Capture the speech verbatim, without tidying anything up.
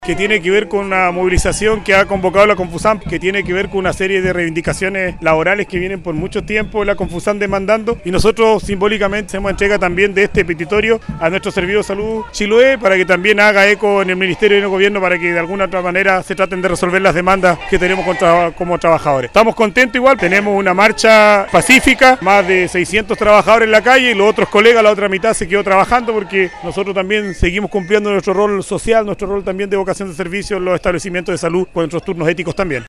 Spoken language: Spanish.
que tiene que ver con una movilización que ha convocado la Confusam, que tiene que ver con una serie de reivindicaciones laborales que vienen por mucho tiempo la Confusam demandando, y nosotros simbólicamente hacemos entrega también de este petitorio a nuestro Servicio de Salud Chiloé para que también haga eco en el Ministerio y en el Gobierno para que de alguna otra manera se traten de resolver las demandas que tenemos contra, como trabajadores. Estamos contentos igual, tenemos una marcha pacífica, más de seiscientos trabajadores en la calle y los otros colegas, la otra mitad se quedó trabajando porque nosotros también seguimos cumpliendo nuestro rol social, nuestro rol también de vocación de servicio en los establecimientos de salud con nuestros turnos éticos también.